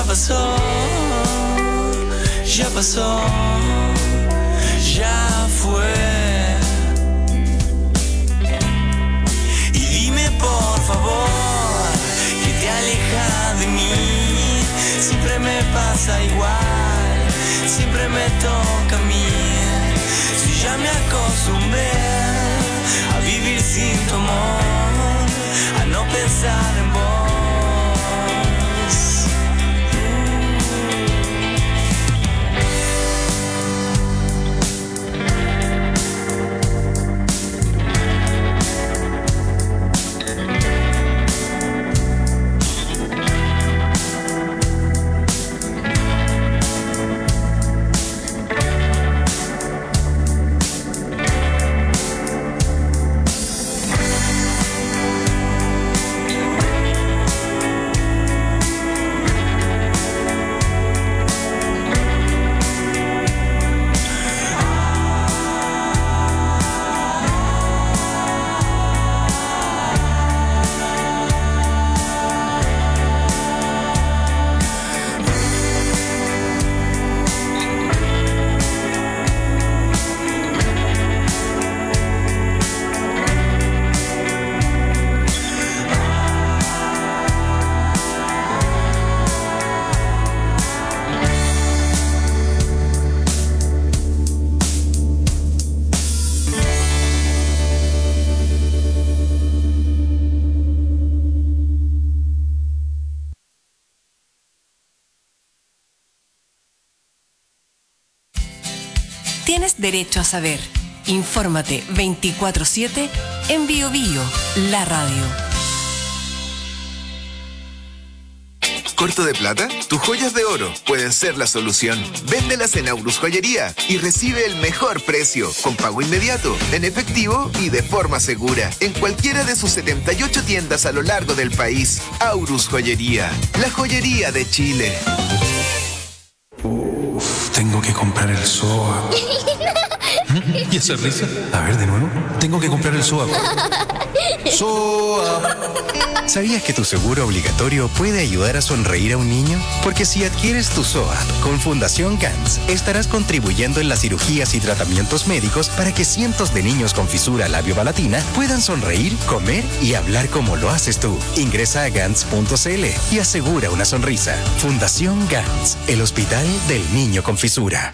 pasó, ya pasó, ya fue. Y dime por favor, que te aleja de mí. Siempre me pasa igual, siempre me toca a mí. Si ya me acostumbré a vivir sin tu amor, a no pensar en vos. Tienes derecho a saber. Infórmate 24/7 en Bio Bio, la radio. ¿Corto de plata? Tus joyas de oro pueden ser la solución. Véndelas en Aurus Joyería y recibe el mejor precio, con pago inmediato, en efectivo y de forma segura, en cualquiera de sus 78 tiendas a lo largo del país. Aurus Joyería, la joyería de Chile. Tengo que comprar el SOA. ¿Y esa risa? A ver, de nuevo. Tengo que comprar el SOA. ¡SOA! ¿Sabías que tu seguro obligatorio puede ayudar a sonreír a un niño? Porque si adquieres tu SOAP con Fundación GANS, estarás contribuyendo en las cirugías y tratamientos médicos para que cientos de niños con fisura labiopalatina puedan sonreír, comer y hablar como lo haces tú. Ingresa a GANS.cl y asegura una sonrisa. Fundación GANS, el hospital del niño con fisura.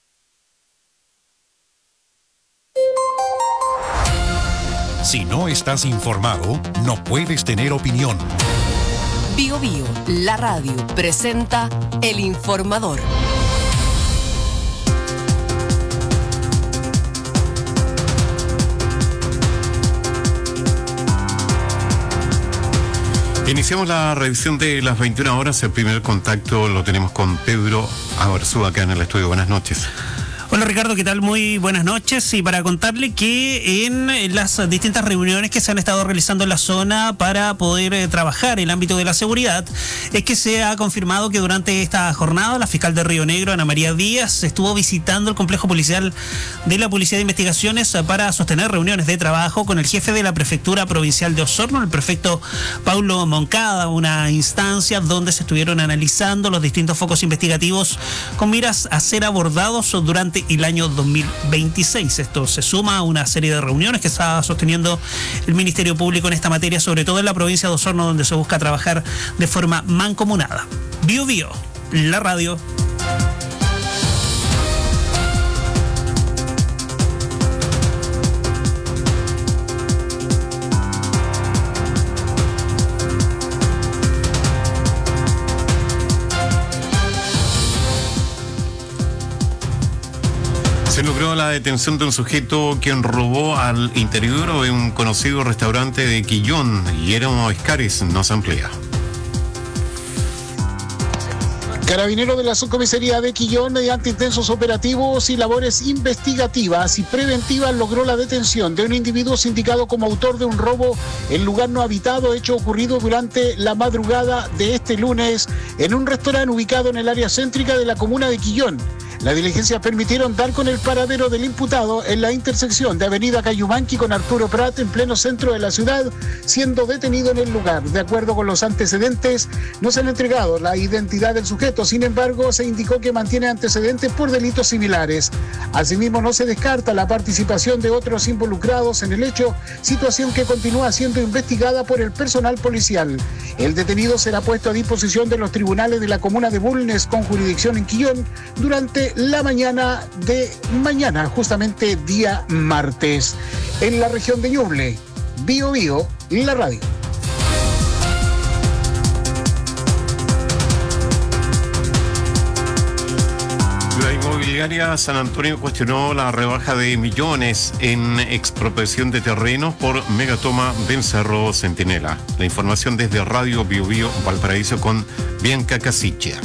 Si no estás informado, no puedes tener opinión. Bio Bio, la radio, presenta El Informador. Iniciamos la revisión de las 21 horas. El primer contacto lo tenemos con Pedro Abarzúa acá en el estudio. Buenas noches. Hola Ricardo, ¿qué tal? Muy buenas noches. Y para contarle que en las distintas reuniones que se han estado realizando en la zona para poder trabajar el ámbito de la seguridad, es que se ha confirmado que durante esta jornada la fiscal de Río Negro, Ana María Díaz, estuvo visitando el complejo policial de la Policía de Investigaciones para sostener reuniones de trabajo con el jefe de la Prefectura Provincial de Osorno, el prefecto Paulo Moncada, una instancia donde se estuvieron analizando los distintos focos investigativos con miras a ser abordados durante el año 2026. Esto se suma a una serie de reuniones que está sosteniendo el Ministerio Público en esta materia, sobre todo en la provincia de Osorno, donde se busca trabajar de forma mancomunada. Bio Bio, la radio. Se logró la detención de un sujeto quien robó al interior de un conocido restaurante de Quillón. Guillermo Escaris nos amplía. Carabineros de la subcomisaría de Quillón, mediante intensos operativos y labores investigativas y preventivas, logró la detención de un individuo sindicado como autor de un robo en lugar no habitado, hecho ocurrido durante la madrugada de este lunes en un restaurante ubicado en el área céntrica de la comuna de Quillón. Las diligencias permitieron dar con el paradero del imputado en la intersección de Avenida Cayumanqui con Arturo Prat en pleno centro de la ciudad, siendo detenido en el lugar. De acuerdo con los antecedentes, no se han entregado la identidad del sujeto, sin embargo, se indicó que mantiene antecedentes por delitos similares. Asimismo, no se descarta la participación de otros involucrados en el hecho, situación que continúa siendo investigada por el personal policial. El detenido será puesto a disposición de los tribunales de la comuna de Bulnes con jurisdicción en Quillón durante la mañana de mañana, justamente día martes. En la región de Ñuble, Bio Bio, la radio. La inmobiliaria San Antonio cuestionó la rebaja de millones en expropiación de terrenos por Megatoma Bencerro Centinela. La información desde Radio Bio Bio Valparaíso con Bianca Casichia.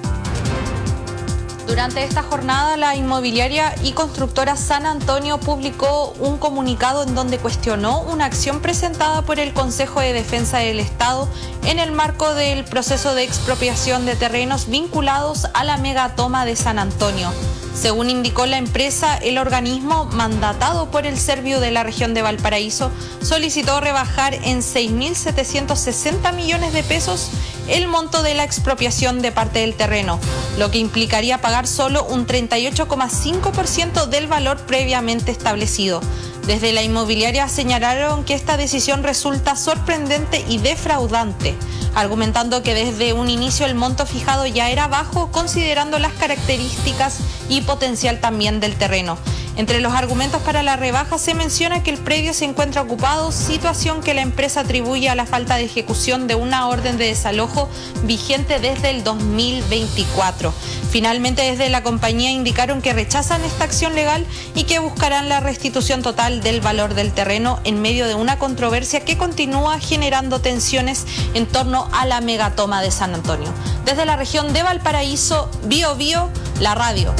Durante esta jornada, la inmobiliaria y constructora San Antonio publicó un comunicado en donde cuestionó una acción presentada por el Consejo de Defensa del Estado en el marco del proceso de expropiación de terrenos vinculados a la megatoma de San Antonio. Según indicó la empresa, el organismo mandatado por el Servio de la región de Valparaíso solicitó rebajar en 6.760 millones de pesos el monto de la expropiación de parte del terreno, lo que implicaría pagar solo un 38,5% del valor previamente establecido. Desde la inmobiliaria señalaron que esta decisión resulta sorprendente y defraudante, argumentando que desde un inicio el monto fijado ya era bajo, considerando las características y potencial también del terreno. Entre los argumentos para la rebaja se menciona que el predio se encuentra ocupado, situación que la empresa atribuye a la falta de ejecución de una orden de desalojo vigente desde el 2024. Finalmente, desde la compañía indicaron que rechazan esta acción legal y que buscarán la restitución total del valor del terreno en medio de una controversia que continúa generando tensiones en torno a la megatoma de San Antonio. Desde la región de Valparaíso, Bio Bio, la radio.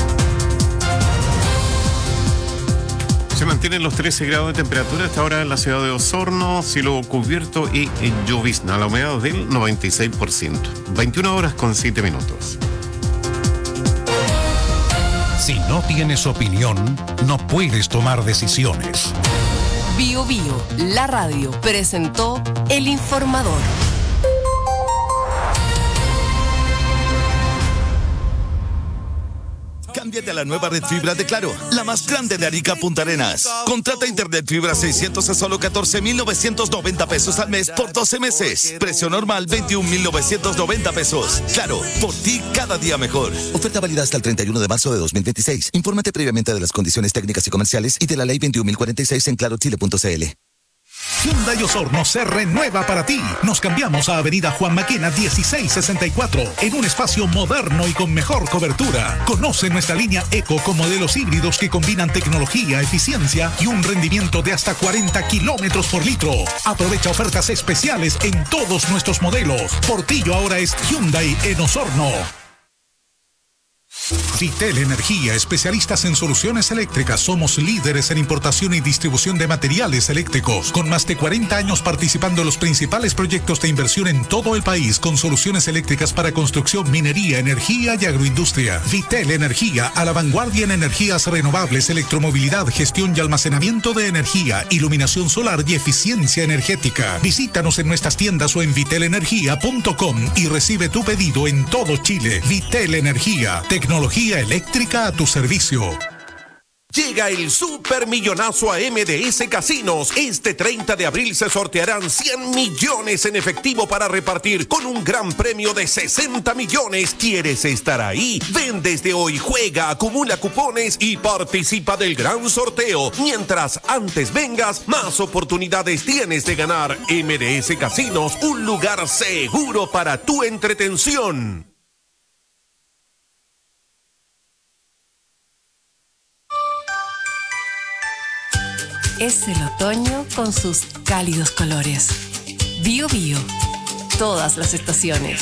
Se mantienen los 13 grados de temperatura hasta ahora en la ciudad de Osorno, cielo cubierto y llovizna, la humedad del 96%. 21 horas con 7 minutos. Si no tienes opinión, no puedes tomar decisiones. Bio Bio, la radio, presentó El Informador. Cámbiate a la nueva red fibra de Claro, la más grande de Arica Punta Arenas. Contrata internet fibra 600 a solo 14.990 pesos al mes por 12 meses. Precio normal 21.990 pesos. Claro, por ti cada día mejor. Oferta válida hasta el 31 de marzo de 2026. Infórmate previamente de las condiciones técnicas y comerciales y de la ley 21.046 en clarochile.cl. Hyundai Osorno se renueva para ti. Nos cambiamos a Avenida Juan Maquena 1664 en un espacio moderno y con mejor cobertura. Conoce nuestra línea Eco con modelos híbridos que combinan tecnología, eficiencia y un rendimiento de hasta 40 kilómetros por litro. Aprovecha ofertas especiales en todos nuestros modelos. Portillo ahora es Hyundai en Osorno. Vitel Energía, especialistas en soluciones eléctricas. Somos líderes en importación y distribución de materiales eléctricos, con más de 40 años participando en los principales proyectos de inversión en todo el país, con soluciones eléctricas para construcción, minería, energía y agroindustria. Vitel Energía, a la vanguardia en energías renovables, electromovilidad, gestión y almacenamiento de energía, iluminación solar y eficiencia energética. Visítanos en nuestras tiendas o en vitelenergia.com y recibe tu pedido en todo Chile. Vitel Energía, tecnología eléctrica a tu servicio. Llega el supermillonazo a MDS Casinos. Este 30 de abril se sortearán 100 millones en efectivo para repartir con un gran premio de 60 millones. ¿Quieres estar ahí? Ven desde hoy, juega, acumula cupones y participa del gran sorteo. Mientras antes vengas, más oportunidades tienes de ganar. MDS Casinos, un lugar seguro para tu entretención. Es el otoño con sus cálidos colores. Bio Bio, todas las estaciones.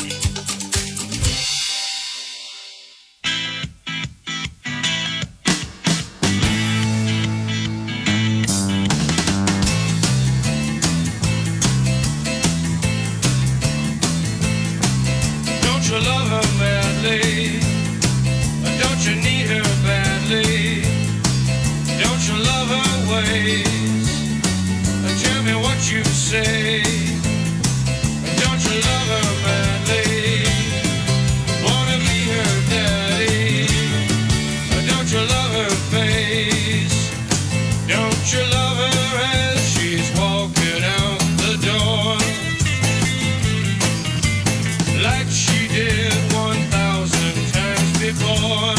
Don't you love her madly? Don't you need ways. Tell me what you say. Don't you love her madly? Wanna be her daddy? Don't you love her face? Don't you love her as she's walking out the door? Like she did 1,000 times before.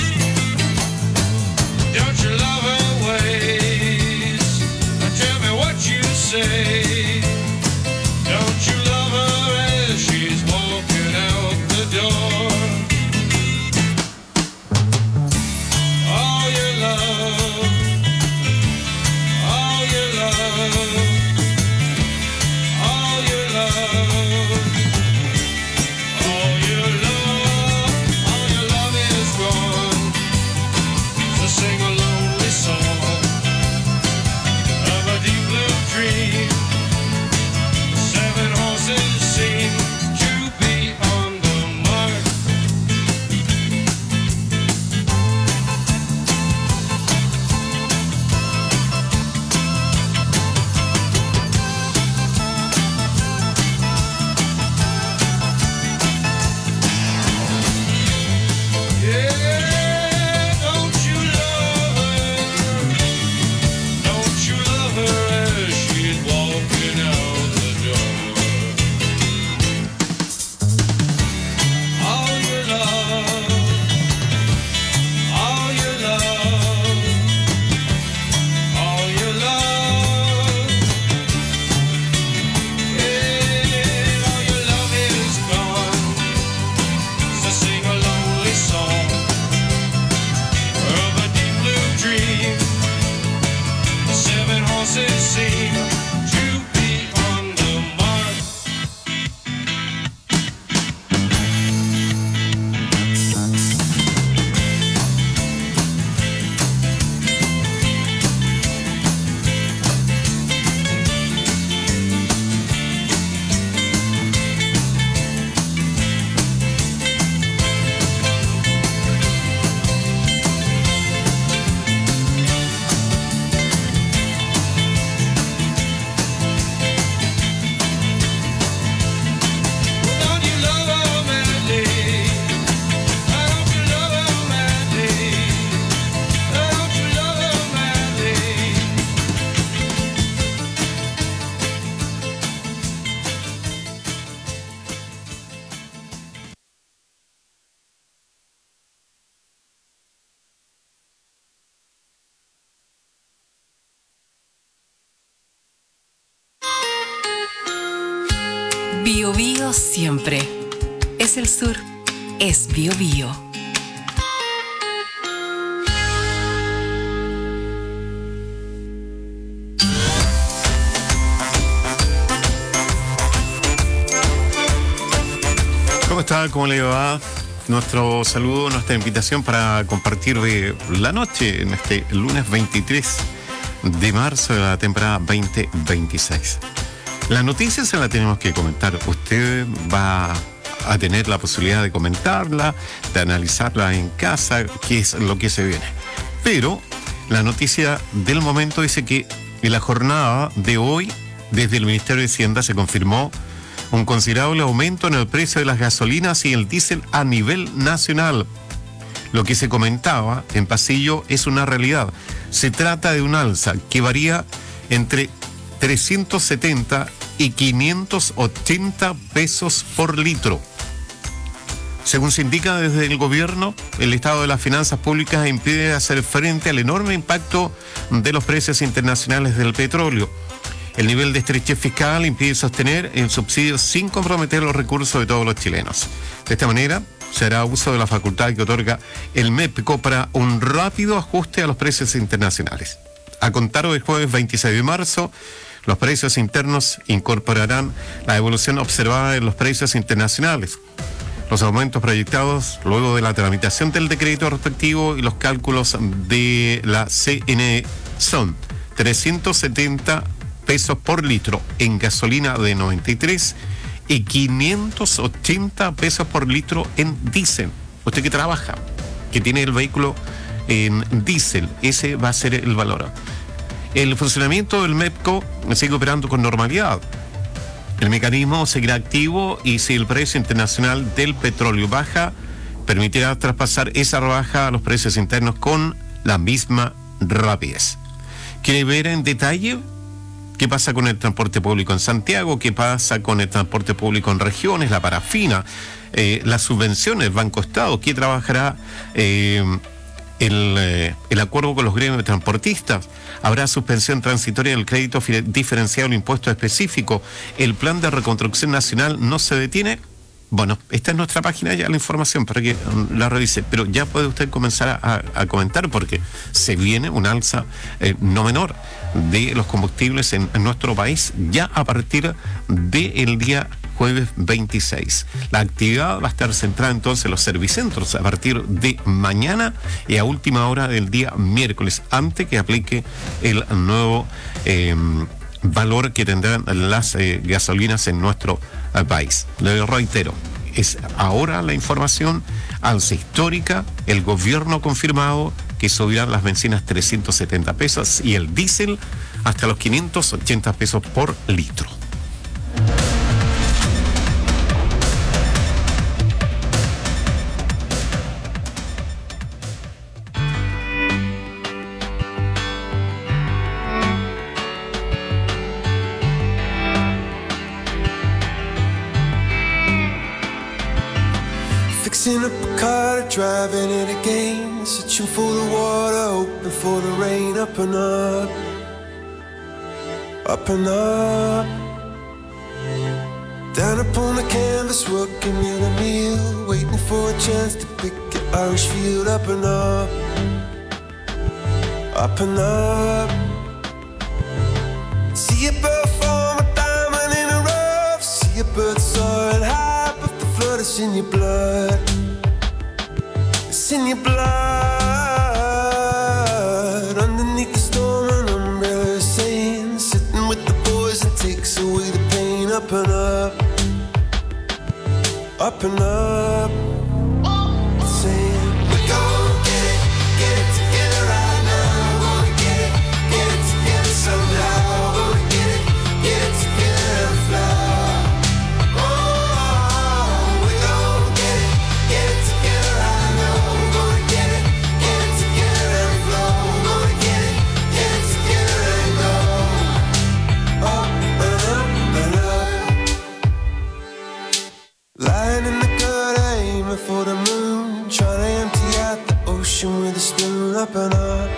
Don't you love her ways? Tell me what you say. Don't you love her as she's walking out the door? All your love, all your love, all your love, all your love, all your love is gone. So sing a lonely song of a deep blue dream. 7 horses seem to be on the mark. Yeah, don't you love her? Don't you love her as she's walking out the door? All your love, all your love, all your love. Yeah, all your love is gone. So sing a lonely song of a deep blue dream. 7 horses seem to be on the mark. Don't you love her madly? Don't you love her madly? Don't you love her madly? Bio Bio siempre. Es el sur. Es Bio Bio. ¿Cómo está? ¿Cómo le va? Nuestro saludo, nuestra invitación para compartir de la noche en este lunes 23 de marzo de la temporada 2026. La noticia se la tenemos que comentar. Usted va a tener la posibilidad de comentarla, de analizarla en casa, qué es lo que se viene. Pero la noticia del momento dice que en la jornada de hoy, desde el Ministerio de Hacienda, se confirmó un considerable aumento en el precio de las gasolinas y el diésel a nivel nacional. Lo que se comentaba en pasillo es una realidad. Se trata de un alza que varía entre 370 y 580 pesos por litro. Según se indica desde el gobierno, el estado de las finanzas públicas impide hacer frente al enorme impacto de los precios internacionales del petróleo. El nivel de estrechez fiscal impide sostener el subsidio sin comprometer los recursos de todos los chilenos. De esta manera, se hará uso de la facultad que otorga el MEPCO para un rápido ajuste a los precios internacionales. A contar del jueves 26 de marzo, los precios internos incorporarán la evolución observada en los precios internacionales. Los aumentos proyectados luego de la tramitación del decreto respectivo y los cálculos de la CNE son 370 pesos por litro en gasolina de 93 y 580 pesos por litro en diésel. Usted que trabaja, que tiene el vehículo en diésel, ese va a ser el valor. El funcionamiento del MEPCO sigue operando con normalidad. El mecanismo seguirá activo y si el precio internacional del petróleo baja, permitirá traspasar esa rebaja a los precios internos con la misma rapidez. ¿Quiere ver en detalle qué pasa con el transporte público en Santiago? ¿Qué pasa con el transporte público en regiones? La parafina, las subvenciones, Banco Estado. ¿Qué trabajará el acuerdo con los gremios de transportistas? ¿Habrá suspensión transitoria del crédito diferenciado al impuesto específico? ¿El plan de reconstrucción nacional no se detiene? Bueno, esta es nuestra página ya, la información para que la revise, pero ya puede usted comenzar a comentar porque se viene un alza no menor de los combustibles en nuestro país ya a partir del día jueves 26. La actividad va a estar centrada entonces en los servicentros a partir de mañana y a última hora del día miércoles, antes que aplique el nuevo valor que tendrán las gasolinas en nuestro país. Le reitero, es ahora la información, alza histórica, el gobierno ha confirmado que subirán las bencinas 370 pesos y el diésel hasta los 580 pesos por litro. Fixing up a car, driving it again, searching for the water, hoping for the rain. Up and up, up and up. Down upon the canvas, working in a meal, waiting for a chance to pick an Irish field. Up and up, up and up. See a bird form a diamond in a rough, see a bird soaring high, but the flood is in your blood. It's in your blood. Underneath the storm, an umbrella is saying, sitting with the boys, it takes away the pain. Up and up, up and up. Saying, we're gonna get it together right now. We're gonna get it together somehow. We're gonna get it together and fly. Oh, we're gonna get it together right now. We're gonna get it together and flow. We're gonna get it together and go up and up and up. Lying in the gutter, aiming for the moon, trying to empty out the ocean with a spoon. Up and up,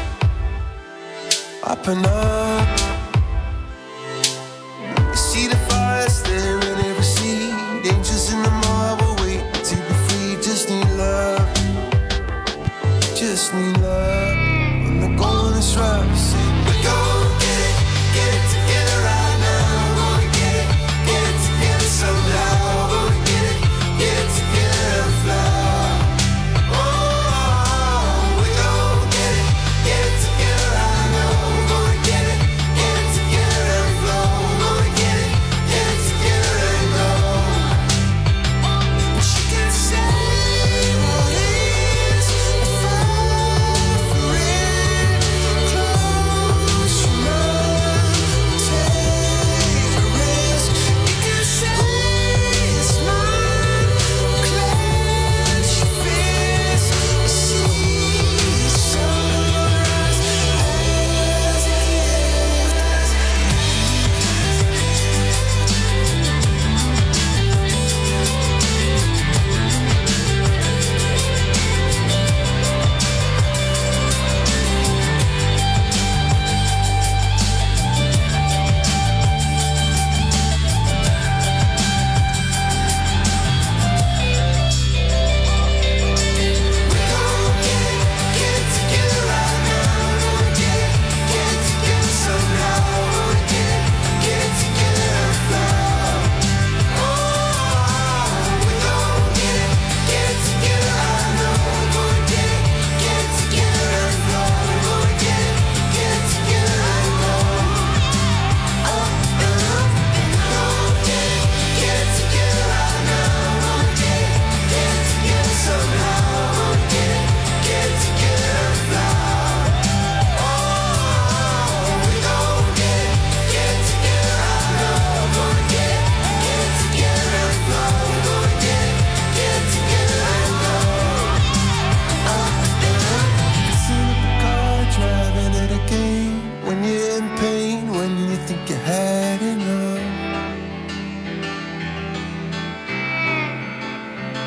up and up. You see the fire staring every seed, angels in the marble waiting to be free. Just need love, just need love. When the going is rough, say we're gonna get it together right now. We're gonna get it together somehow. We're gonna get it together and fly. Oh, we're gonna get it together right now. We're gonna get it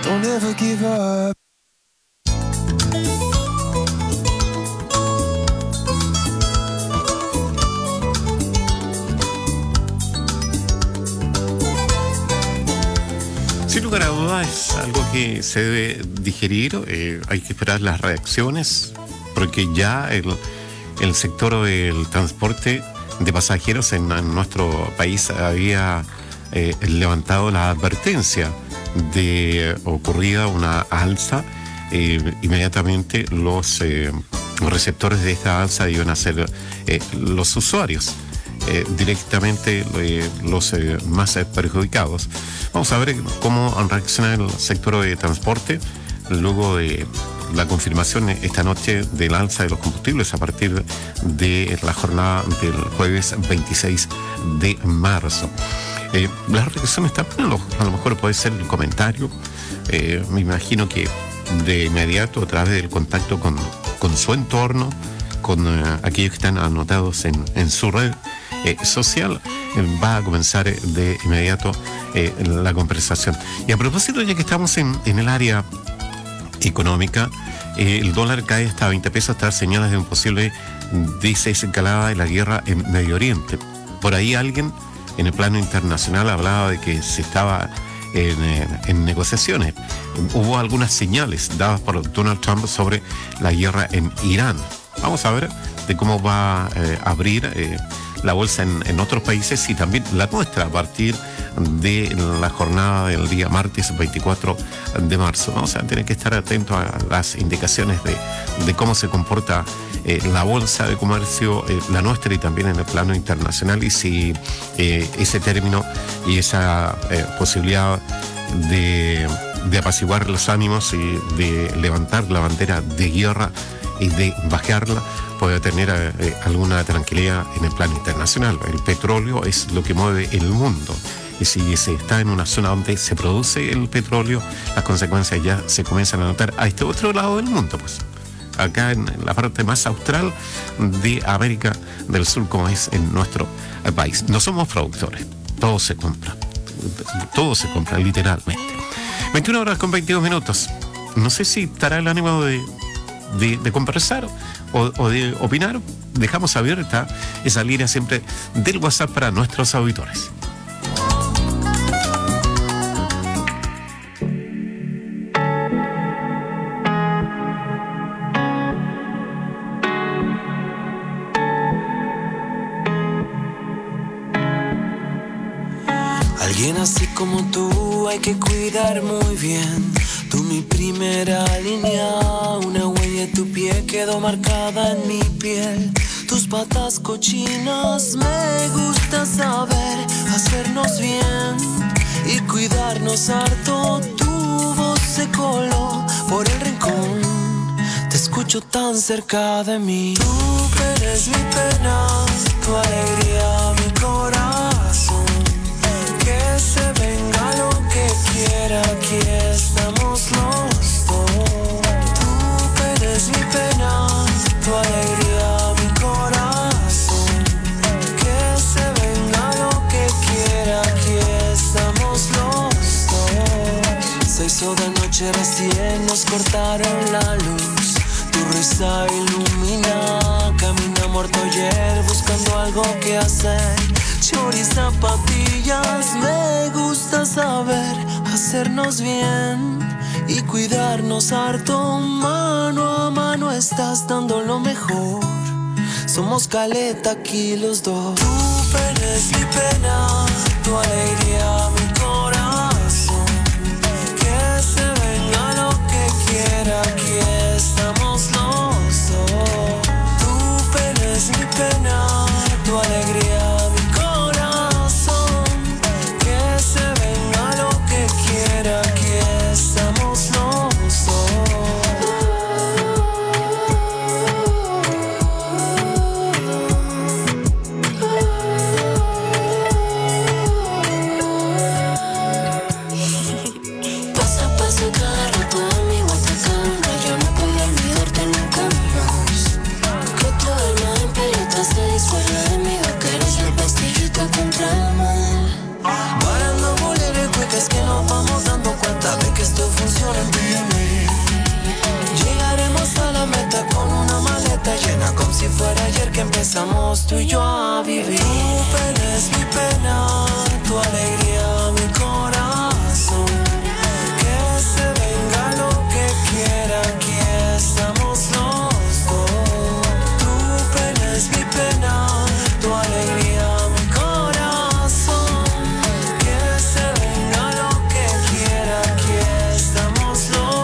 Don't ever give up. Sin lugar a dudas es algo que se debe digerir, hay que esperar las reacciones, porque ya el sector del transporte de pasajeros en nuestro país había levantado la advertencia de ocurrida una alza. Inmediatamente los receptores de esta alza iban a ser los usuarios. Directamente los más perjudicados. Vamos a ver cómo reacciona el sector de transporte luego de la confirmación esta noche del alza de los combustibles a partir de la jornada del jueves 26 de marzo. Las reacciones también, a lo mejor puede ser el comentario. Me imagino que de inmediato, a través del contacto con su entorno, con aquellos que están anotados en su red social, va a comenzar de inmediato la conversación. Y a propósito, ya que estamos en el área económica, el dólar cae hasta 20 pesos tras señales de un posible desescalada de la guerra en Medio Oriente. Por ahí alguien en el plano internacional hablaba de que se estaba en negociaciones. Hubo algunas señales dadas por Donald Trump sobre la guerra en Irán. Vamos a ver de cómo va a abrir la bolsa en otros países y también la nuestra a partir de la jornada del día martes 24 de marzo. Vamos a tener que estar atentos a las indicaciones de cómo se comporta la bolsa de comercio, la nuestra y también en el plano internacional, y si ese término y esa posibilidad de apaciguar los ánimos y de levantar la bandera de guerra y de bajarla puede tener alguna tranquilidad en el plano internacional. El petróleo es lo que mueve el mundo. Y si se está en una zona donde se produce el petróleo, las consecuencias ya se comienzan a notar a este otro lado del mundo, pues. Acá en la parte más austral de América del Sur, como es en nuestro país. No somos productores, todo se compra literalmente. 21 horas con 22 minutos. No sé si estará el ánimo de conversar o de opinar. Dejamos abierta esa línea siempre del WhatsApp para nuestros auditores. Alguien así como tú hay que cuidar muy bien. Tú mi primera línea, una huella de tu pie quedó marcada en mi piel. Tus patas cochinas, me gusta saber hacernos bien y cuidarnos harto. Tu voz se coló por el rincón, te escucho tan cerca de mí. Tú eres mi pena, tu alegría, mi corazón. Que se venga lo que quiera, aquí estamos los dos. Tú eres mi pena, tu alegría, mi corazón. Que se venga lo que quiera, aquí estamos los dos. Se hizo de noche recién, nos cortaron la luz. Tu risa ilumina, camina muerto ayer buscando algo que hacer. Chori, zapatillas, me gusta saber hacernos bien y cuidarnos harto. Mano a mano estás dando lo mejor. Somos caleta aquí los dos. Tú eres mi pena, tu alegría, mi corazón. Que se venga lo que quiera, aquí estamos los dos. Tú eres mi pena, tu alegría. empezamos tú y yo a vivir. Tu pena es mi pena, tu alegría mi corazón. Que se venga lo que quiera, aquí estamos los dos. Tu pena es mi pena, tu alegría mi corazón. Que se venga lo que quiera, aquí estamos los dos.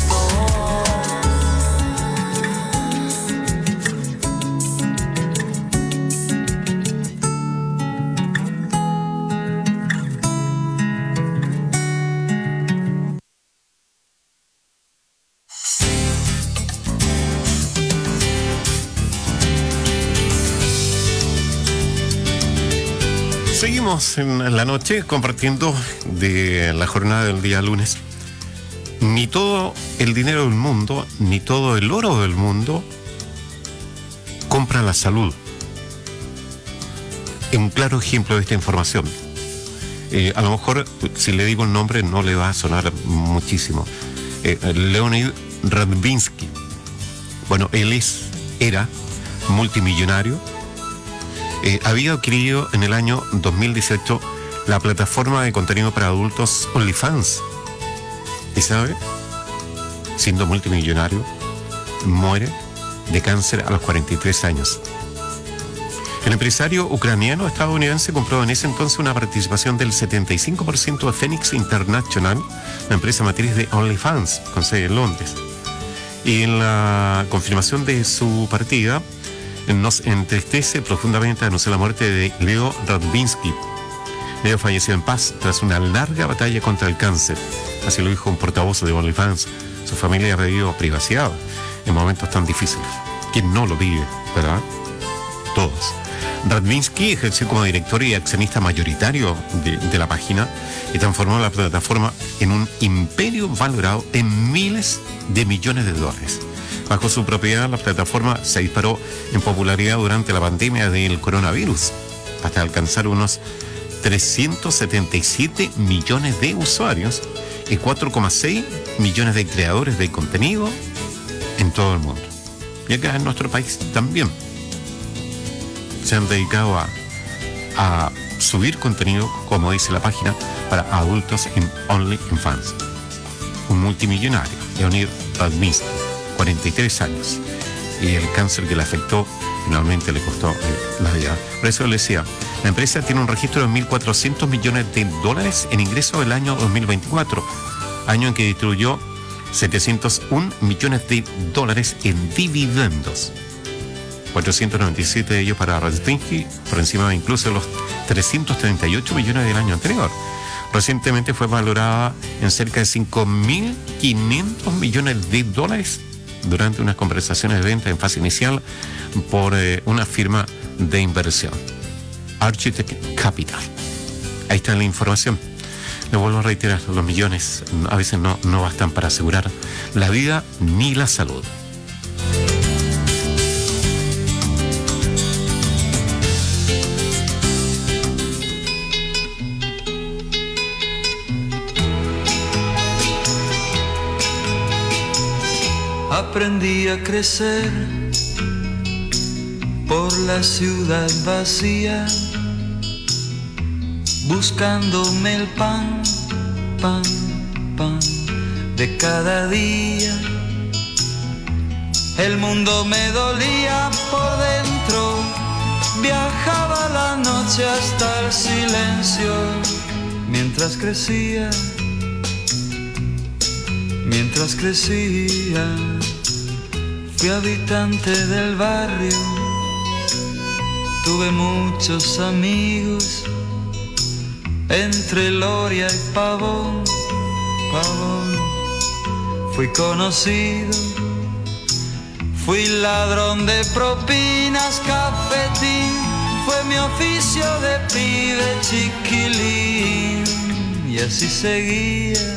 Seguimos en la noche compartiendo de la jornada del día lunes. Ni todo el dinero del mundo, ni todo el oro del mundo compra la salud. Es un claro ejemplo de esta información. A lo mejor, si le digo el nombre, no le va a sonar muchísimo. Leonid Radvinsky. Bueno, él era multimillonario. Había adquirido en el año 2018 la plataforma de contenido para adultos OnlyFans. ¿Y sabe? Siendo multimillonario, muere de cáncer a los 43 años. El empresario ucraniano-estadounidense compró en ese entonces una participación del 75% de Phoenix International, la empresa matriz de OnlyFans, con sede en Londres. Y en la confirmación de su partida, nos entristece profundamente anunciar la muerte de Leo Radvinsky. Leo falleció en paz tras una larga batalla contra el cáncer. Así lo dijo un portavoz de OnlyFans. Su familia ha pedido privacidad en momentos tan difíciles. ¿Quién no lo vive, verdad? Todos. Radvinsky ejerció como director y accionista mayoritario de la página y transformó la plataforma en un imperio valorado en miles de millones de dólares. Bajo su propiedad, la plataforma se disparó en popularidad durante la pandemia del coronavirus, hasta alcanzar unos 377 millones de usuarios y 4,6 millones de creadores de contenido en todo el mundo. Y acá en nuestro país también se han dedicado a subir contenido, como dice la página, para adultos en OnlyFans. Un multimillonario, Leonid Radvinsky, 43 años, y el cáncer que le afectó finalmente le costó la vida. Por eso le decía, la empresa tiene un registro de 1.400 millones de dólares en ingresos del año 2024, año en que distribuyó 701 millones de dólares en dividendos, 497 de ellos para Radvinsky, por encima incluso de los 338 millones del año anterior. Recientemente fue valorada en cerca de 5.500 millones de dólares durante unas conversaciones de venta en fase inicial por una firma de inversión, Architect Capital. Ahí está la información. Le vuelvo a reiterar, los millones a veces no bastan para asegurar la vida ni la salud. Aprendí a crecer por la ciudad vacía, buscándome el pan, pan, pan de cada día. El mundo me dolía por dentro, viajaba la noche hasta el silencio. Mientras crecía, fui habitante del barrio, tuve muchos amigos, entre Loria y Pavón, fui conocido, fui ladrón de propinas, cafetín, fue mi oficio de pibe chiquilín, y así seguía.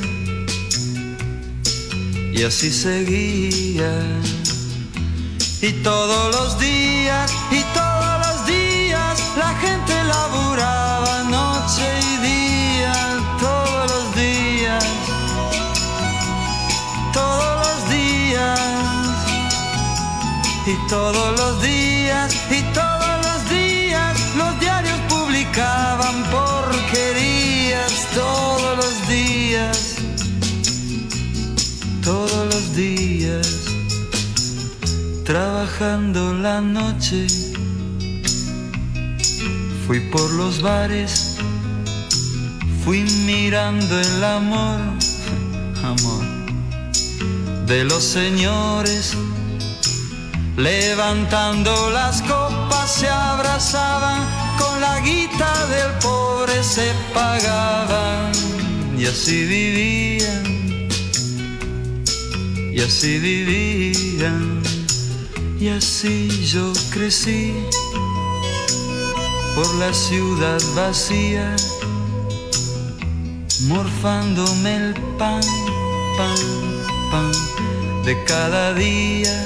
Y así seguía, y todos los días, la gente laburaba noche y día, todos los días, y todos los días los diarios publicaban porquerías. Todos los días, trabajando la noche, fui por los bares, fui mirando el amor de los señores. Levantando las copas se abrazaban, con la guita del pobre se pagaban. Y así vivían, y así vivían, y así yo crecí por la ciudad vacía, morfándome el pan de cada día.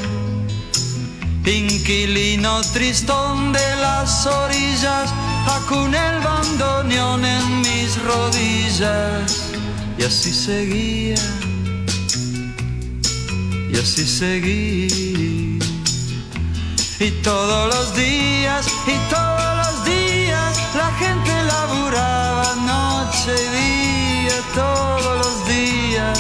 Inquilino tristón de las orillas, acuné el bandoneón en mis rodillas. Y así seguía, y así seguí. Y todos los días, la gente laburaba noche y día. Todos los días,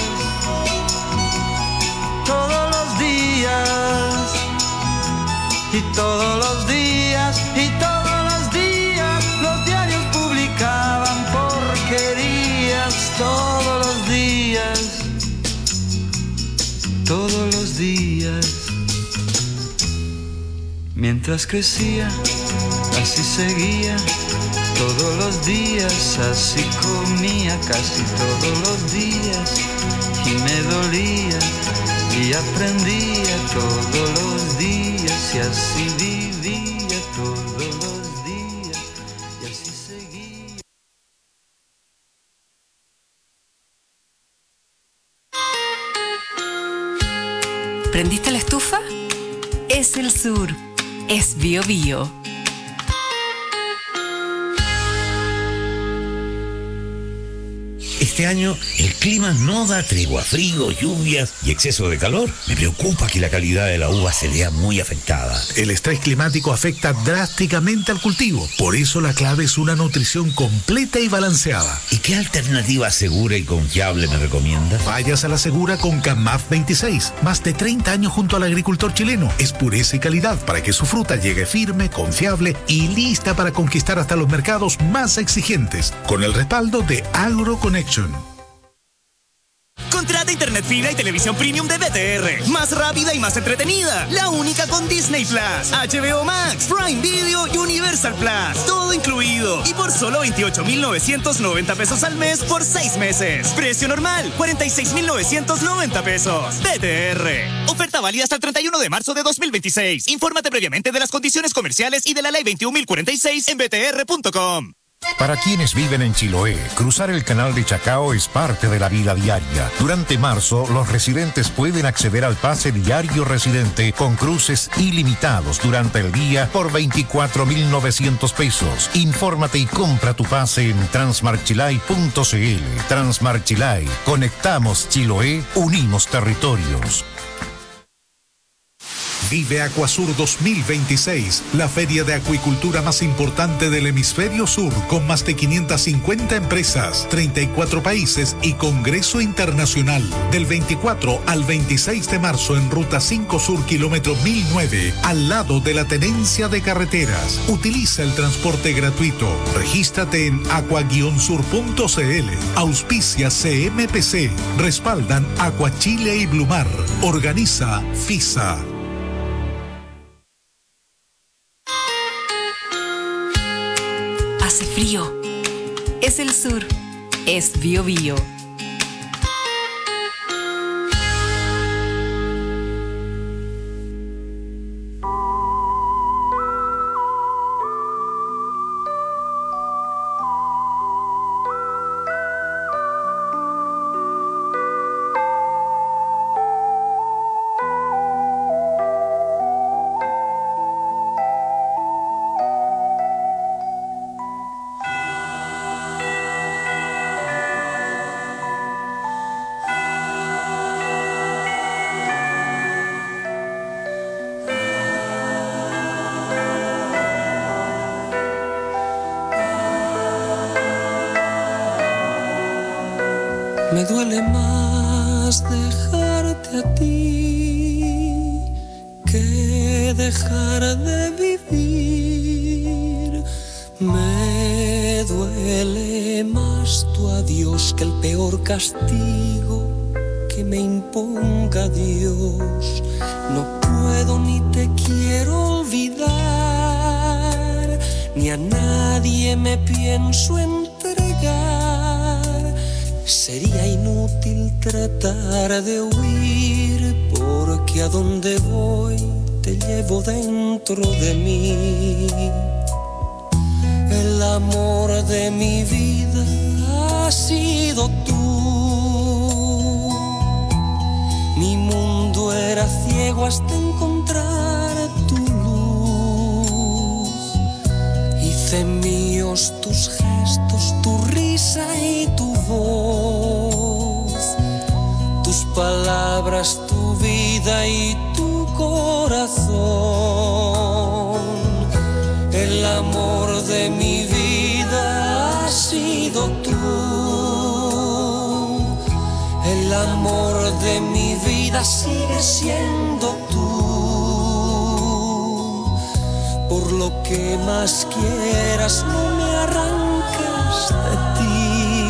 y todos los días, los diarios publicaban porquerías. Todos los días, mientras crecía, así seguía. Todos los días, así comía casi todos los días. Y me dolía y aprendía todos los días, y así vivía todos los días, y así seguía. ¿Prendiste la estufa? Es el sur. Es Bio Bio. Este año el clima no da tregua, frío, lluvias y exceso de calor. Me preocupa que la calidad de la uva se vea muy afectada. El estrés climático afecta drásticamente al cultivo. Por eso la clave es una nutrición completa y balanceada. ¿Y qué alternativa segura y confiable me recomienda? Vayas a la segura con CAMAF 26. Más de 30 años junto al agricultor chileno. Es pureza y calidad para que su fruta llegue firme, confiable y lista para conquistar hasta los mercados más exigentes. Con el respaldo de AgroConnection. Contrata internet fibra y televisión premium de BTR. Más rápida y más entretenida. La única con Disney Plus, HBO Max, Prime Video y Universal Plus. Todo incluido. Y por solo 28,990 pesos al mes por 6 meses. Precio normal, 46,990 pesos. BTR. Oferta válida hasta el 31 de marzo de 2026. Infórmate previamente de las condiciones comerciales y de la ley 21,046 en btr.com. Para quienes viven en Chiloé, cruzar el canal de Chacao es parte de la vida diaria. Durante marzo, los residentes pueden acceder al pase diario residente con cruces ilimitados durante el día por 24,900 pesos. Infórmate y compra tu pase en transmarchilay.cl. Transmarchilay. Conectamos Chiloé, unimos territorios. Vive Acuasur 2026, la feria de acuicultura más importante del hemisferio sur, con más de 550 empresas, 34 países y congreso internacional. Del 24 al 26 de marzo en Ruta 5 Sur, kilómetro 1009, al lado de la Tenencia de Carreteras. Utiliza el transporte gratuito. Regístrate en aqua-sur.cl. Auspicia CMPC. Respaldan Acuachile y Blumar. Organiza FISA. Hace frío. Es el sur. Es Bio Bio. Me duele más dejarte a ti que dejar de vivir. Me duele más tu adiós que el peor castigo que me imponga Dios. No puedo ni te quiero olvidar, ni a nadie me pienso entregar. Sería inútil tratar de huir, porque a donde voy te llevo dentro de mí. El amor de mi vida has sido tú. Mi mundo era ciego hasta encontrar tu luz. Hice míos tus gestos, tu risa y tu voz, tus palabras, tu vida y tu corazón. El amor de mi vida has sido tú. El amor de mi vida sigue siendo tú. Por lo que más quieras, no me arranques de ti.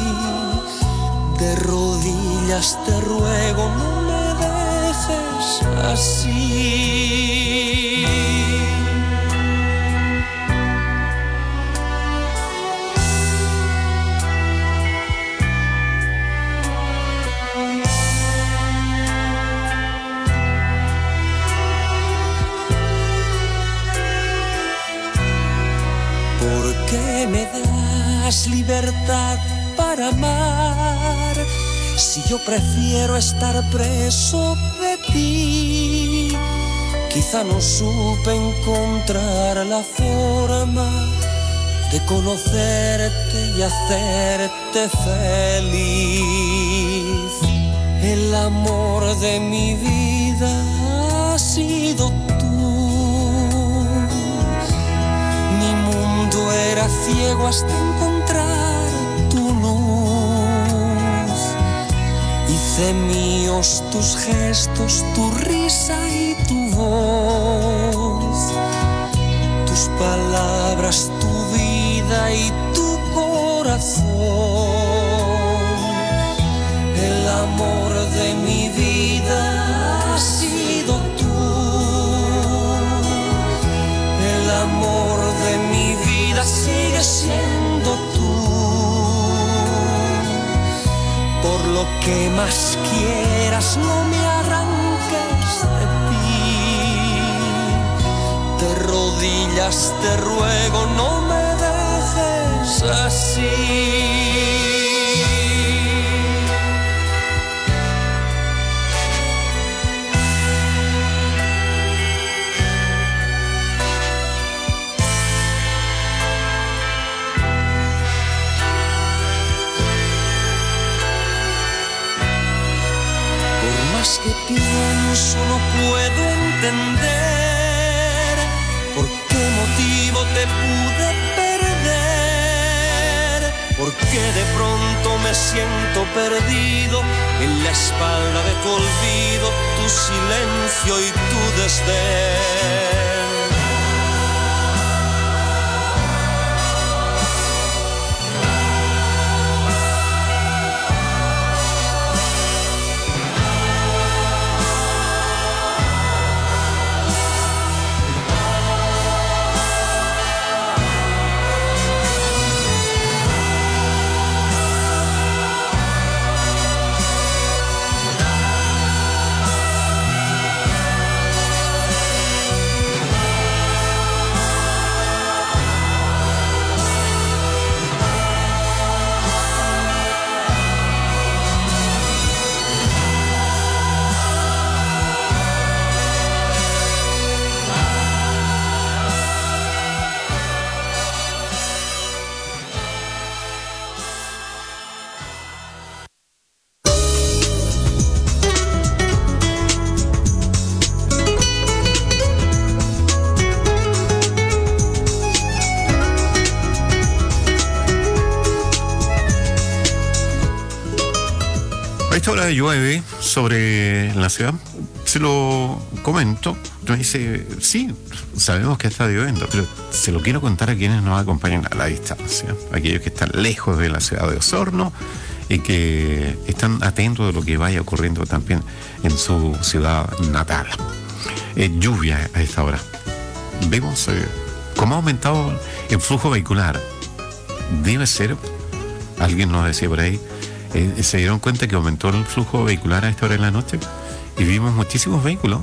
De rodillas te ruego, no me dejes así. ¿Por qué me das libertad para amar si yo prefiero estar preso de ti? Quizá no supe encontrar la forma de conocerte y hacerte feliz. El amor de mi vida ha sido tú. Mi mundo era ciego hasta encontrar tu luz. Hice míos tus gestos, tu risa y tu voz, tus palabras, tu vida y tu corazón. El amor de mi vida ha sido tú. El amor de mi vida sigue siendo tú. Por lo que más quieras, no me arranques de ti. De rodillas te ruego, no me dejes así. Que pienso no puedo entender por qué motivo te pude perder, porque de pronto me siento perdido en la espalda de tu olvido, tu silencio y tu desdén. día llueve sobre la ciudad. Se lo comento. Me dice, sí, sabemos que está lloviendo, pero se lo quiero contar a quienes nos acompañan a la distancia. Aquellos que están lejos de la ciudad de Osorno y que están atentos de lo que vaya ocurriendo también en su ciudad natal. Lluvia a esta hora. Vemos cómo ha aumentado el flujo vehicular. Debe ser, alguien nos decía por ahí, se dieron cuenta que aumentó el flujo vehicular a esta hora de la noche y vimos muchísimos vehículos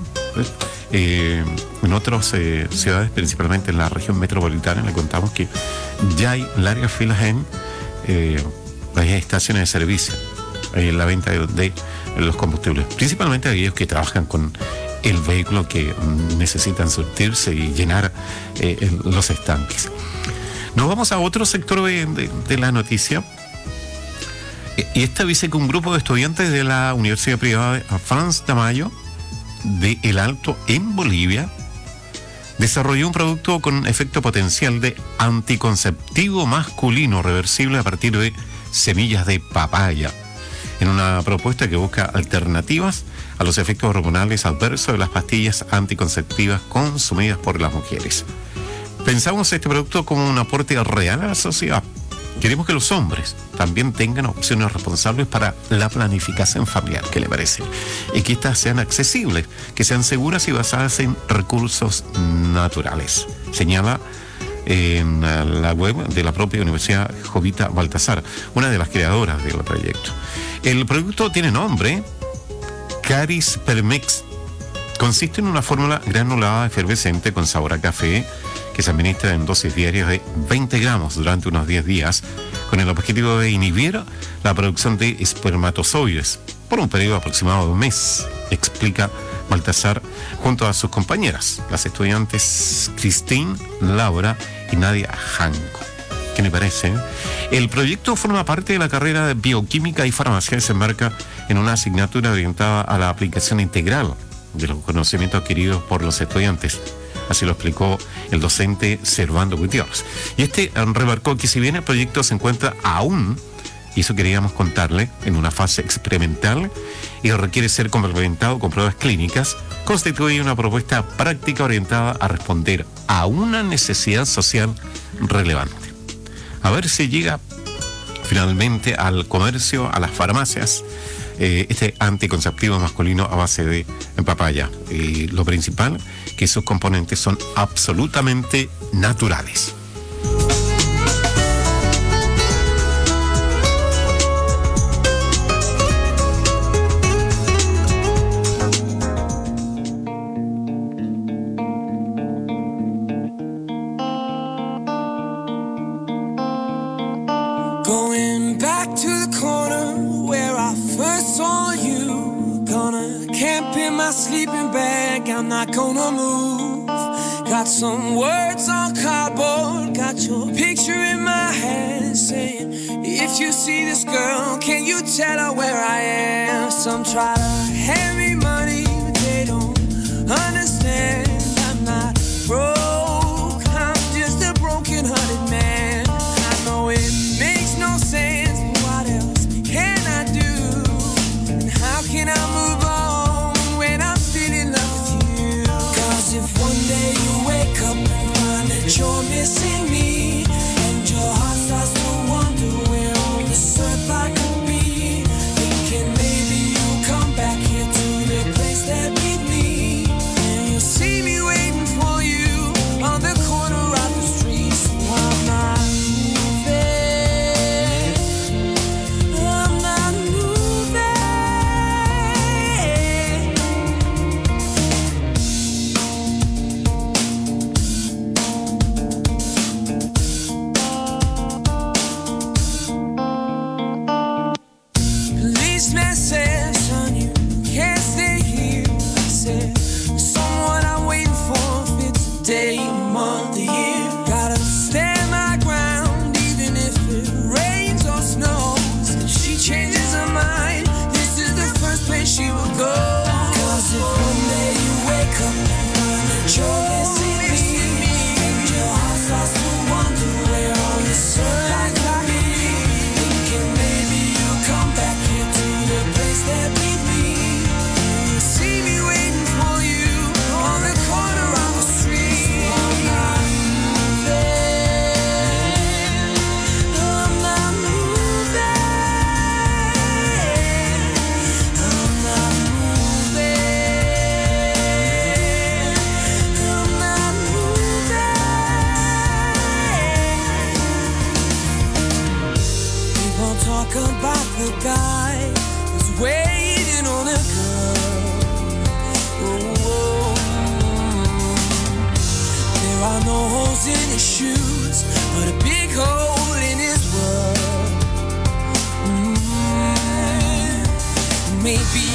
en otras ciudades, principalmente en la región metropolitana. Le contamos que ya hay largas filas en las estaciones de servicio, en la venta de los combustibles, principalmente aquellos que trabajan con el vehículo, que necesitan surtirse y llenar los estanques. Nos vamos a otro sector de la noticia. Y esta dice que un grupo de estudiantes de la Universidad Privada de Franz Tamayo de El Alto en Bolivia desarrolló un producto con efecto potencial de anticonceptivo masculino reversible a partir de semillas de papaya, en una propuesta que busca alternativas a los efectos hormonales adversos de las pastillas anticonceptivas consumidas por las mujeres. Pensamos este producto como un aporte real a la sociedad. Queremos que los hombres también tengan opciones responsables para la planificación familiar. ¿Qué le parece? Y que estas sean accesibles, que sean seguras y basadas en recursos naturales. Señala en la web de la propia Universidad Jovita Baltasar, una de las creadoras del proyecto. El producto tiene nombre Caris Permex. Consiste en una fórmula granulada efervescente con sabor a café que se administra en dosis diarias de 20 gramos durante unos 10 días, con el objetivo de inhibir la producción de espermatozoides por un periodo aproximado de un mes, explica Baltasar junto a sus compañeras, las estudiantes Christine, Laura y Nadia Janko. ¿Qué le parece? El proyecto forma parte de la carrera de Bioquímica y Farmacia y se enmarca en una asignatura orientada a la aplicación integral de los conocimientos adquiridos por los estudiantes. Así lo explicó el docente Servando Gutiérrez. Y remarcó que si bien el proyecto se encuentra aún, y eso queríamos contarle, en una fase experimental y requiere ser complementado con pruebas clínicas, constituye una propuesta práctica orientada a responder a una necesidad social relevante. A ver si llega finalmente al comercio, a las farmacias, este anticonceptivo masculino a base de papaya. Y lo principal, que sus componentes son absolutamente naturales. Going back to the corner where I first saw you. Gonna camp in my sleeping bag, I'm not gonna move. Got some words on cardboard, got your picture in my hand, saying, if you see this girl, can you tell her where I am? Some try to hand me money, but they don't understand. I'm not broke, I'm just a broken-hearted man. I know it makes no sense, but what else can I do? And how can I move on when I'm still in love with you? 'Cause if one day you wake up and find that you're missing me, and your heart starts to wonder where on this earth I could be, thinking maybe you'll come back here to the place that made me, and you'll see me waiting for you on the corner of the street. So I'm not moving, I'm not moving. Policeman said, son, you can't stay here. I said, someone I'm waiting for fits the day, month, the year. Gotta stand my ground, even if it rains or snows. If she changes her mind, this is the first place she will go. 'Cause if one day you wake up and find that you're missing me, and your heart starts to wonder where on this earth I could be, thinking maybe you'll come back here to the place that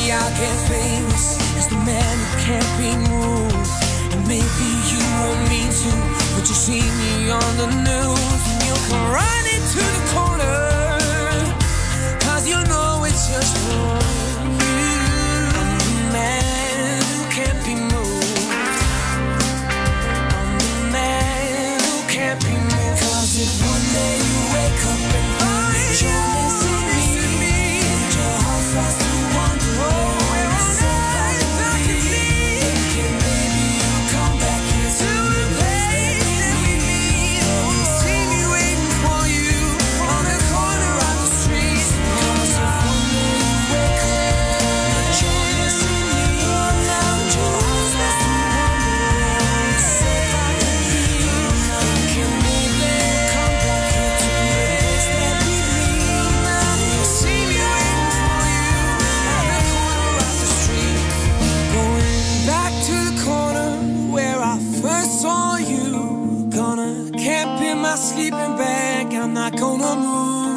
maybe I'll get famous as the man who can't be moved. And maybe you want me to, but you see me on the news and you'll come running to the corner, 'cause you know it's just for you. I'm the man who can't be moved. I'm the man who can't be moved. 'Cause if one day you wake up and find you're missing me, and your heart starts to wonder where I said I could be, thinking maybe you'll come back here to the place that we meet. Oh, you see me waiting for you on the corner of the street. 'Cause if one day you wake up and you're missing me, and your heart starts to wonder where I said I could be, thinking maybe you'll come back here to the place that we meet. You see me waiting for you on the corner of the street. Going back to the corner where I first saw you. Gonna camp in my sleeping bag. I'm not gonna move.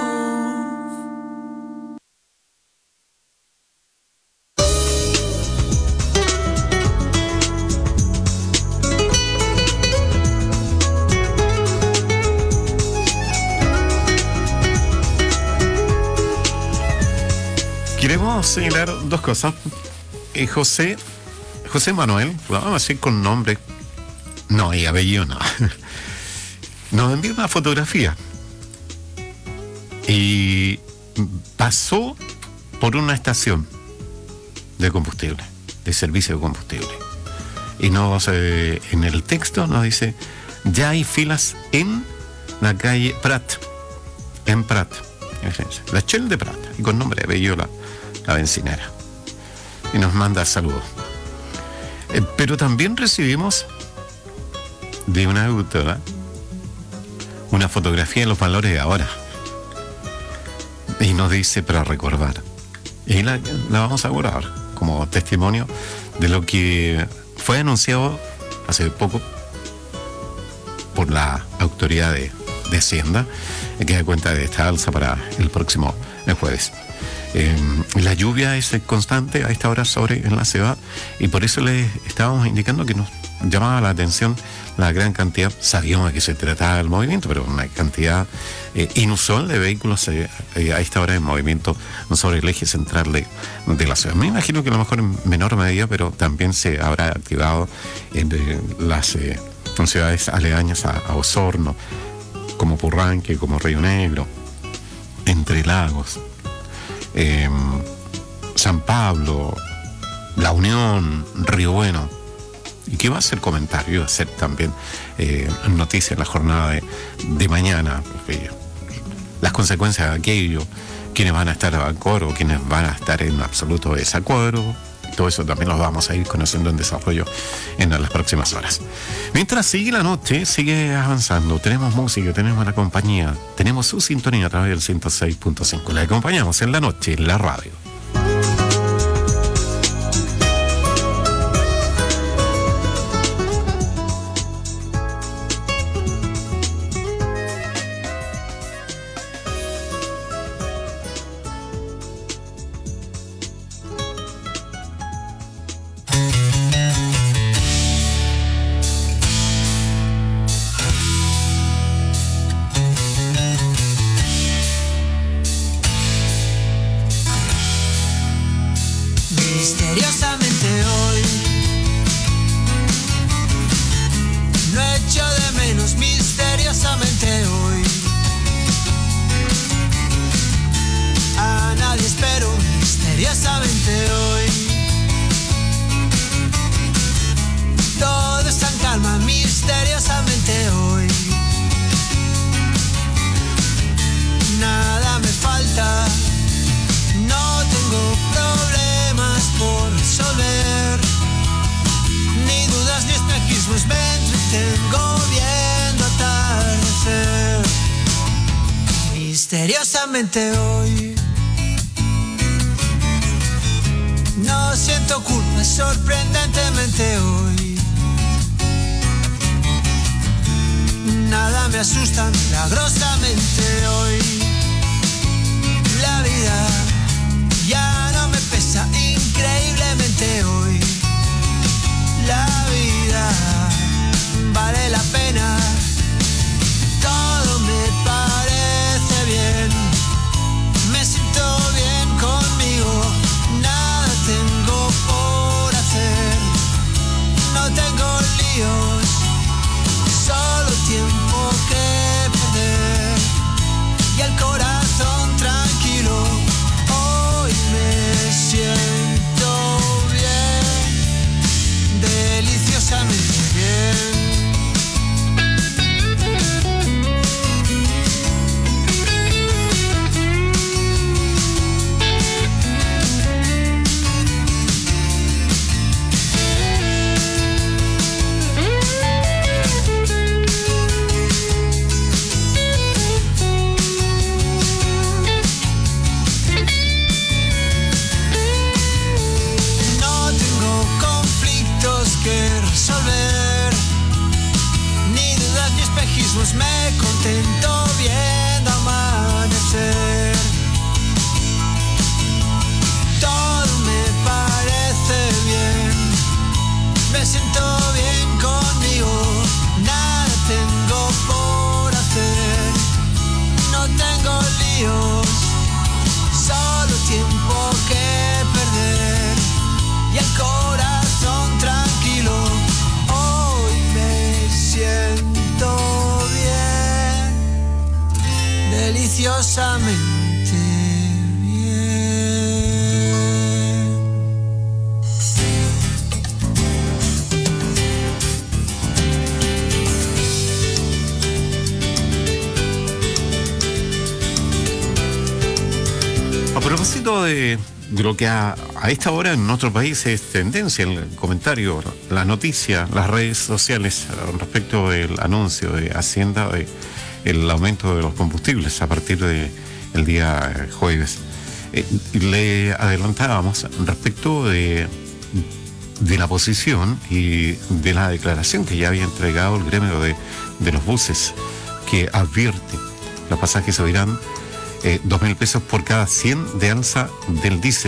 Queremos señalar dos cosas. José Manuel, lo vamos a decir con nombre, no, y apellido no. Nos envió una fotografía y pasó por una estación de combustible, de servicio de combustible. Y en el texto nos dice, ya hay filas en la calle Prat, en Prat, la Shell de Prat, y con nombre y apellido la bencinera. Y nos manda saludos. Pero también recibimos de una autora una fotografía de los valores de ahora. Y nos dice para recordar. Y la vamos a guardar como testimonio de lo que fue anunciado hace poco por la autoridad de Hacienda, que da cuenta de esta alza para el próximo jueves. La lluvia es constante a esta hora en la ciudad, y por eso les estábamos indicando que nos llamaba la atención la gran cantidad, sabíamos de que se trataba del movimiento, pero una cantidad inusual de vehículos a esta hora en movimiento sobre el eje central de la ciudad. Me imagino que a lo mejor en menor medida, pero también se habrá activado en las ciudades aledañas a Osorno, como Purranque, como Río Negro, Entre Lagos, San Pablo, La Unión, Río Bueno, y que va a ser comentario, va a ser también noticia en la jornada de mañana, las consecuencias de aquello, quienes van a estar a acuerdo, quienes van a estar en absoluto desacuerdo. Todo eso también lo vamos a ir conociendo en desarrollo en las próximas horas. Mientras sigue la noche, sigue avanzando. Tenemos música, tenemos la compañía, tenemos su sintonía a través del 106.5. La acompañamos en la noche, en la radio. Misteriosamente hoy no echo de menos, misteriosamente hoy a nadie espero, misteriosamente hoy todo está en calma, misteriosamente hoy nada me falta, no tengo problemas por resolver, ni dudas ni espejismos, me entretengo viendo atardecer. Misteriosamente hoy no siento culpa, sorprendentemente hoy nada me asusta, milagrosamente hoy la vida ya no me pesa y pues me contento viendo amanecer. Todo me parece bien, me siento bien conmigo, nada tengo por hacer, no tengo líos, solo tiempo que perder y el corazón tranquilo. Hoy me siento bien, deliciosamente bien. A propósito de lo que a esta hora en nuestro país es tendencia, el comentario, la noticia, las redes sociales respecto del anuncio de Hacienda de el aumento de los combustibles a partir del día jueves. Le adelantábamos respecto de la posición y de la declaración que ya había entregado el gremio de los buses, que advierte los pasajes subirán 2.000 pesos por cada 100 de alza del diésel.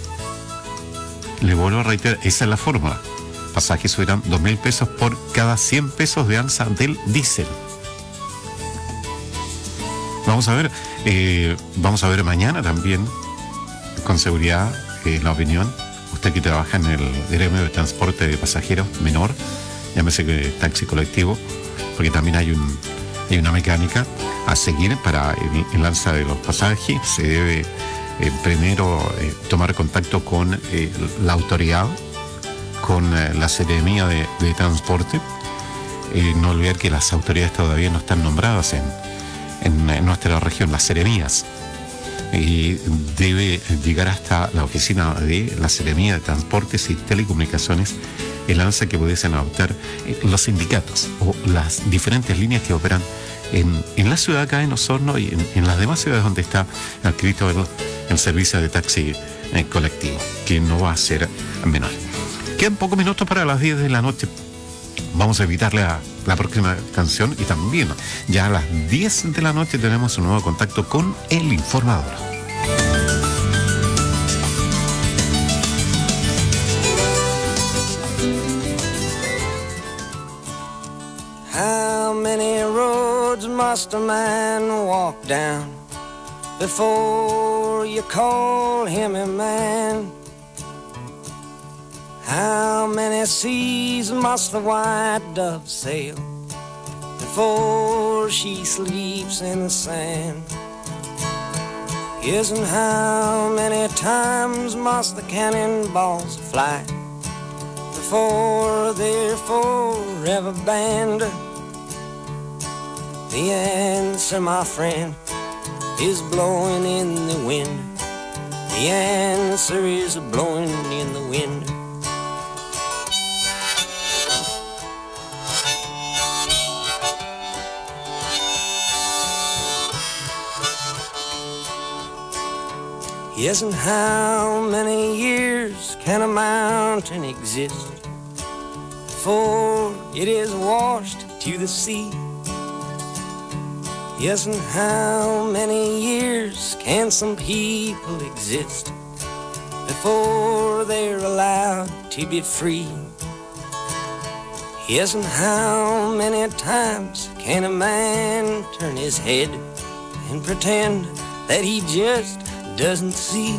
Le vuelvo a reiterar, esa es la fórmula. Pasajes subirán 2.000 pesos por cada 100 pesos de alza del diésel. Vamos a ver mañana también, con seguridad, la opinión. Usted que trabaja en el gremio de transporte de pasajeros menor, llámese que taxi colectivo, porque también hay una mecánica a seguir para el alza de los pasajes. Se debe primero tomar contacto con la autoridad, con la Seremía de Transporte. No olvidar que las autoridades todavía no están nombradas en nuestra región, las seremías. Y debe llegar hasta la oficina de la Seremía de Transportes y Telecomunicaciones el alza que pudiesen adoptar los sindicatos o las diferentes líneas que operan en la ciudad acá en Osorno y en las demás ciudades donde está adscrito el servicio de taxi colectivo, que no va a ser menor. Quedan pocos minutos para las 10 de la noche. Vamos a evitarle a la próxima canción y también ya a las 10 de la noche tenemos un nuevo contacto con el informador. How many roads must a man walk down before you call him a man? How many seas must the white dove sail before she sleeps in the sand? Yes, and how many times must the cannonballs fly before they're forever banned? The answer, my friend, is blowing in the wind. The answer is blowing in the wind. Yes, and how many years can a mountain exist before it is washed to the sea? Yes, and how many years can some people exist before they're allowed to be free? Yes, and how many times can a man turn his head and pretend that he just doesn't see?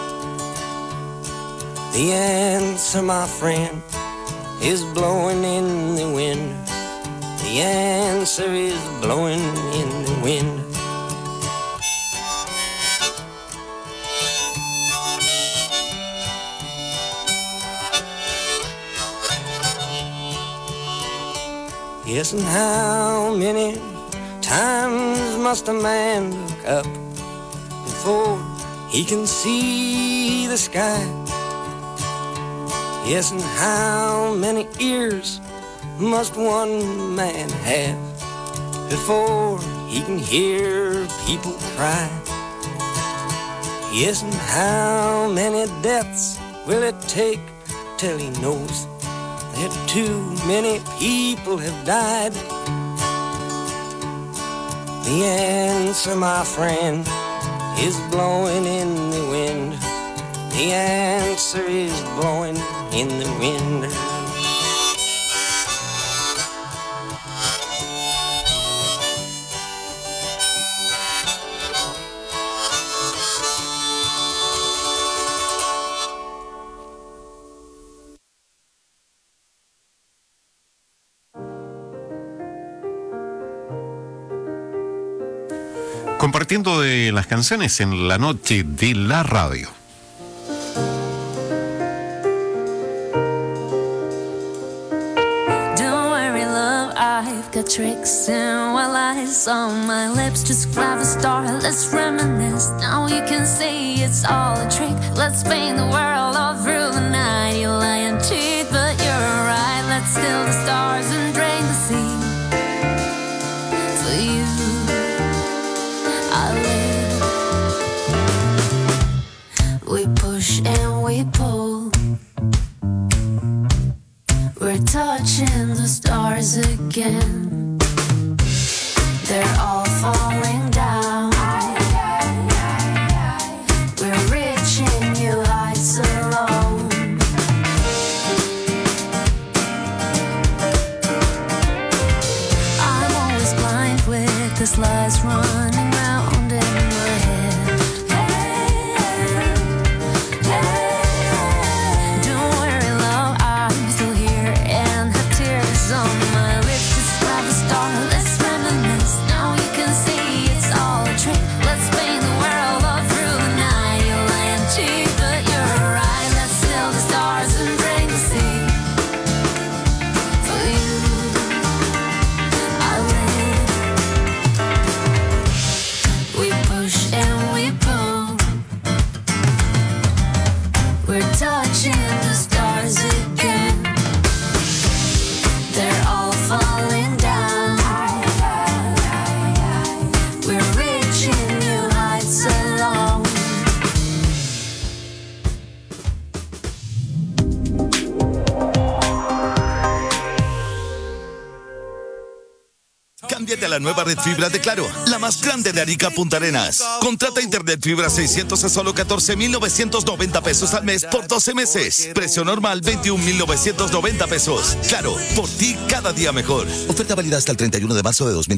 The answer, my friend, is blowing in the wind. The answer is blowing in the wind. Yes, and how many times must a man look up before he can see the sky? Yes, and how many ears must one man have before he can hear people cry? Yes, and how many deaths will it take till he knows that too many people have died? The answer, my friend, is blowing in the wind. The answer is blowing in the wind. Compartiendo de las canciones en la noche de la radio. Don't worry, love, I've got tricks and while eyes on my lips. Just grab a star, let's reminisce. Now you can see it's all a trick. Let's paint the world all through the night. You lie and cheat, but you're right. Let's steal the stars and drain the sea. For you I live. We push and we pull. We're touching the stars again. They're all falling down. We're reaching new heights alone. I'm always blind with the lies running round in my head. Don't worry, love, I'm still here and have tears on my lips. Just grab a star, let's reminisce. Now you can see it's all a trick. Let's paint the world all through the night. You lie and cheat, but you're right. Let's steal the stars and drain the sea. For you I live. We push and we pull. We're touching the stars again. They're all falling down. We're reaching new heights alone. Cámbiate a la nueva red fibra de Claro, la más grande de Arica Punta Arenas. Contrata internet fibra 600 a solo 14,990 pesos al mes por 12 meses. Precio normal 21,990 pesos. Claro, por ti cada día mejor. Oferta válida hasta el 31 de marzo de 2020.